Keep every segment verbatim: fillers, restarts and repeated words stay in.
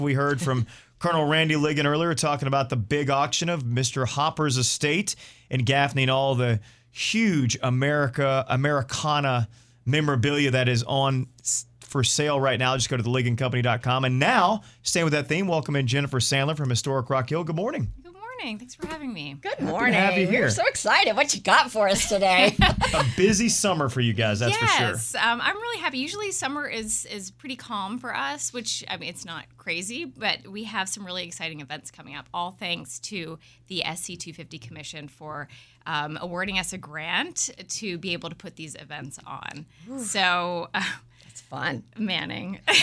We heard from Colonel Randy Ligon earlier talking about the big auction of Mister Hopper's estate in Gaffney and all the huge America Americana memorabilia that is on for sale right now. Just go to the ligon company dot com. And now, staying with that theme, welcome in Jennifer Sandler from Historic Rock Hill. Good morning. Good morning. Thanks for having me. Good morning. Happy to have you here. We're so excited. What you got for us today? A busy summer for you guys, that's yes, for sure. Yes, um, I'm really happy. Usually summer is is pretty calm for us, which, I mean, it's not crazy, but we have some really exciting events coming up, all thanks to the S C two fifty Commission for um, awarding us a grant to be able to put these events on. Ooh. So... Uh, It's fun. Manning. um,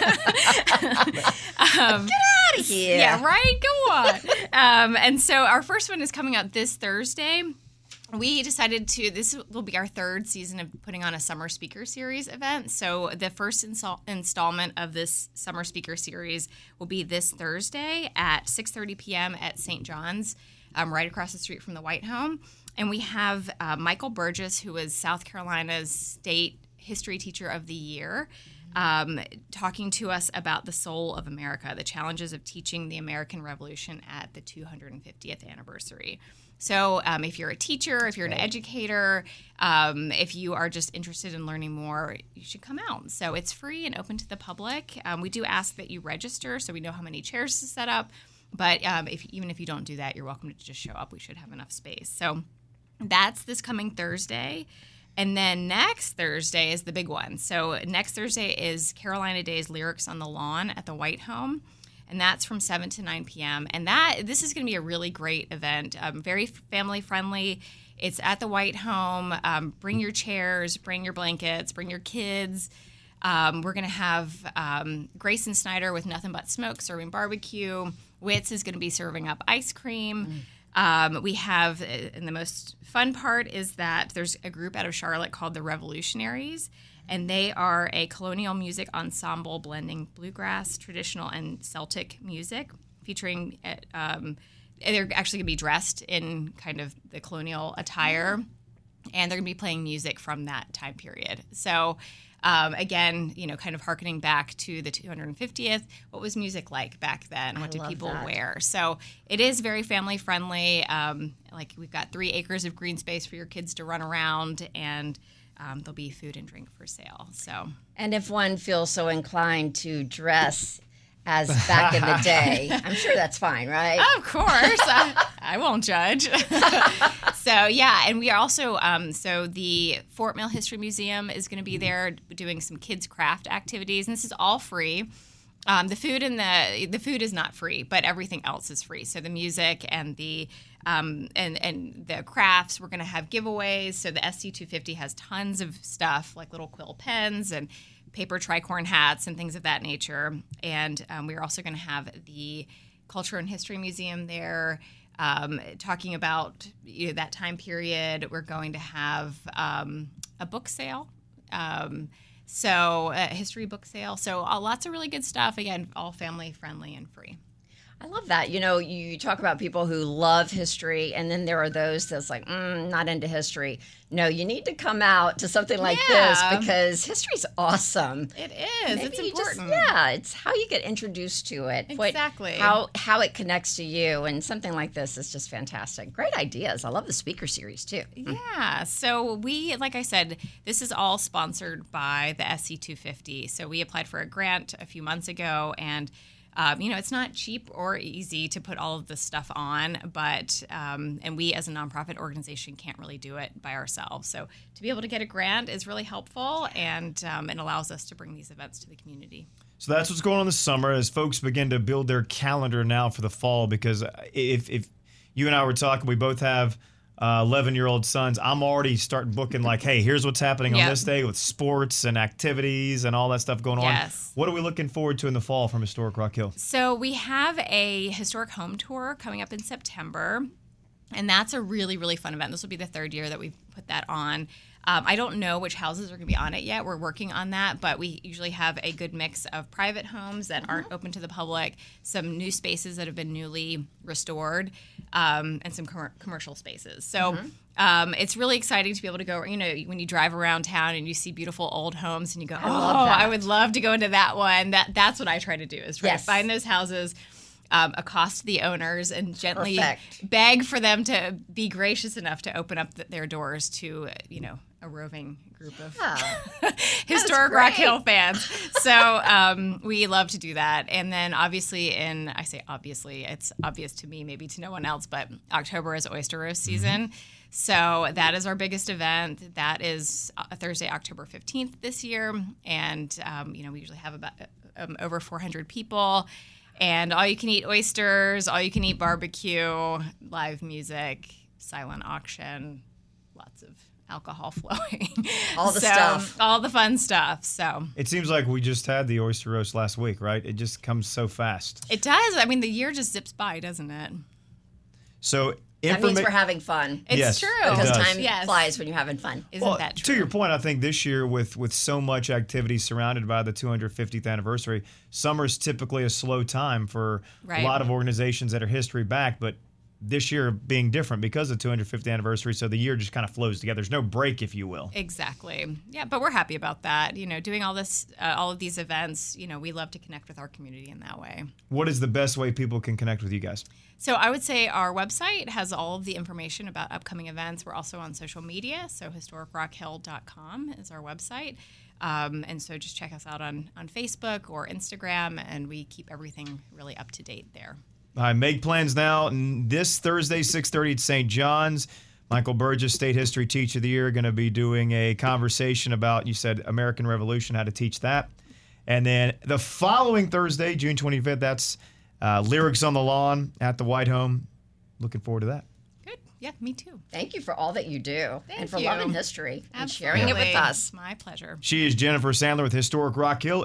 Get out of here. Yeah, right? Go on. um, and so our first one is coming up this Thursday. We decided to, this will be our third season of putting on a Summer Speaker Series event. So the first install, installment of this Summer Speaker Series will be this Thursday at six thirty p.m. at Saint John's, um, right across the street from the White Home. And we have uh, Michael Burgess, who is South Carolina's state History Teacher of the Year, um, talking to us about the soul of America, the challenges of teaching the American Revolution at the two hundred fiftieth anniversary. So um, if you're a teacher, if you're an educator, um, if you are just interested in learning more, you should come out. So it's free and open to the public. Um, we do ask that you register so we know how many chairs to set up. But um, if even if you don't do that, you're welcome to just show up. We should have enough space. So that's this coming Thursday. And then next Thursday is the big one. So next Thursday is Carolina Days Lyrics on the Lawn at the White Home, and that's from seven to nine p.m. And that this is going to be a really great event, um, very family friendly. It's at the White Home. Um, bring your chairs, bring your blankets, bring your kids. Um, we're going to have um, Grayson Snyder with Nothing But Smoke serving barbecue. Wits is going to be serving up ice cream. Mm. Um, we have, and the most fun part is that there's a group out of Charlotte called the Revolutionaries, and they are a colonial music ensemble blending bluegrass, traditional, and Celtic music, featuring, um, they're actually going to be dressed in kind of the colonial attire, and they're going to be playing music from that time period. So, Um, again, you know, kind of hearkening back to the two hundred fiftieth. What was music like back then? What I did people that. wear? So it is very family friendly. Um, like we've got three acres of green space for your kids to run around, and um, there'll be food and drink for sale. So, and if one feels so inclined to dress as back in the day, I'm sure that's fine, right? Of course, I, I won't judge. So yeah, and we are also um, so the Fort Mill History Museum is going to be there doing some kids craft activities, and this is all free. Um, the food and the the food is not free, but everything else is free. So the music and the um, and and the crafts, we're going to have giveaways. So the S C two fifty has tons of stuff like little quill pens and paper tricorn hats and things of that nature. And um, we're also going to have the Culture and History Museum there. Um, talking about you know, that time period. We're going to have um, a book sale, um, so a history book sale. So uh, lots of really good stuff. Again, all family friendly and free. I love that. You know, you talk about people who love history, and then there are those that's like, mm, not into history. No, you need to come out to something like yeah. this because history's awesome. It is. Maybe it's you important. Just, yeah, it's how you get introduced to it. Exactly. What, how how it connects to you, and something like this is just fantastic. Great ideas. I love the speaker series too. Yeah. So we, like I said, this is all sponsored by the S C two fifty. So we applied for a grant a few months ago, and Um, you know, it's not cheap or easy to put all of this stuff on, but, um, and we as a nonprofit organization can't really do it by ourselves. So to be able to get a grant is really helpful, and um, it allows us to bring these events to the community. So that's what's going on this summer as folks begin to build their calendar now for the fall, because if, if you and I were talking, we both have uh, eleven-year-old sons. I'm already starting booking like, hey, here's what's happening Yep. on this day with sports and activities and all that stuff going on. Yes. What are we looking forward to in the fall from Historic Rock Hill? So we have a historic home tour coming up in September, and that's a really, really fun event. This will be the third year that we've put that on. Um, I don't know which houses are going to be on it yet. We're working on that, but we usually have a good mix of private homes that aren't open to the public, some new spaces that have been newly restored, um, and some com- commercial spaces. So mm-hmm. um, it's really exciting to be able to go, you know, when you drive around town and you see beautiful old homes and you go, I oh, love that. I would love to go into that one. That That's what I try to do, is try Yes. to find those houses, Um, accost the owners, and gently Perfect. beg for them to be gracious enough to open up th- their doors to, uh, you know, a roving group of Oh, historic great. Rock Hill fans. So um, we love to do that. And then obviously in, I say obviously, it's obvious to me, maybe to no one else, but October is oyster roast season. Mm-hmm. So that is our biggest event. That is uh, Thursday, October fifteenth this year. And, um, you know, we usually have about um, over four hundred people. And all you can eat oysters, all you can eat barbecue, live music, silent auction, lots of alcohol flowing. All the So, stuff. All the fun stuff. So It seems like we just had the oyster roast last week, right? It just comes so fast. it does. I mean, the year just zips by, doesn't it? So That means informa- we're having fun. It's Yes, true. it Because does. time Yes. flies when you're having fun. Isn't well, that true? to your point, I think this year with with so much activity surrounded by the two hundred fiftieth anniversary, summer's typically a slow time for Right. a lot of organizations that are history back, but this year being different because of the two hundred fiftieth anniversary, so the year just kind of flows together. There's no break, if you will. Exactly. Yeah, but we're happy about that. You know, doing all this, uh, all of these events, you know, we love to connect with our community in that way. What is the best way people can connect with you guys? So I would say our website has all of the information about upcoming events. We're also on social media, so historic rock hill dot com is our website. Um, and so just check us out on, on Facebook or Instagram, and we keep everything really up to date there. All right, make plans now. N- This Thursday, six thirty at Saint John's. Michael Burgess, State History Teacher of the Year, going to be doing a conversation about, you said, American Revolution, how to teach that. And then the following Thursday, June twenty-fifth, that's uh, Lyrics on the Lawn at the White Home. Looking forward to that. Good. Yeah, me too. Thank you for all that you do Thank and for you. loving history and sharing it with Absolutely. us. My pleasure. She is Jennifer Sandler with Historic Rock Hill.